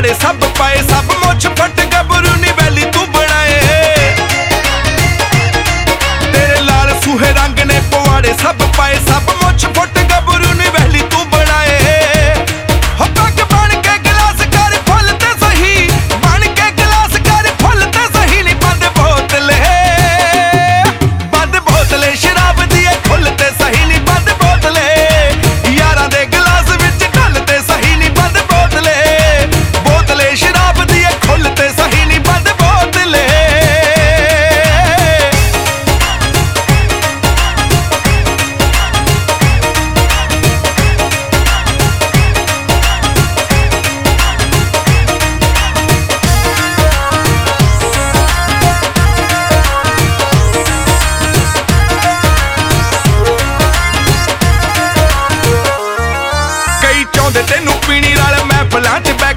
पवाड़े सब पाए सब मुछ फट गबरू नी वैली तू बनाए। तेरे लाल सूहे रंग ने पवाड़े सब पाए सब मुछ फट गबरू नी वैली तू बनाए। हो पग बन के गिलास कर फुल ते सही, बन के गिलास कर फुल ते सही नी बंद बोतले शराब दी खुल ते सही नी बंद बोतले। यारां दे गिलास विच ढल ते सही नी बंद बोतले, बोतले शराब दी खुल ते सही नी बंद बोतले। कई चाहुंदे तैनूं पीणी नाल महफिलां च